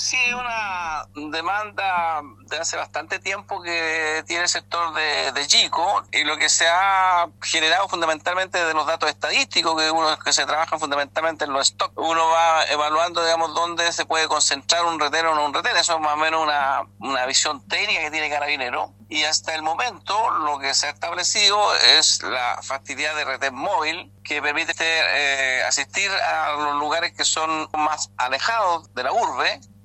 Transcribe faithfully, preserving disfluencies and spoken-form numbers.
sí, es una demanda de hace bastante tiempo que tiene el sector de, de Yico, y lo que se ha generado fundamentalmente de los datos estadísticos que uno que se trabajan fundamentalmente en los stocks. Uno va evaluando, digamos, dónde se puede concentrar un retén o no un retén. Eso es más o menos una, una visión técnica que tiene Carabinero. Y hasta el momento lo que se ha establecido es la facilidad de retén móvil, que permite eh, asistir a los lugares que son más alejados de la urbe,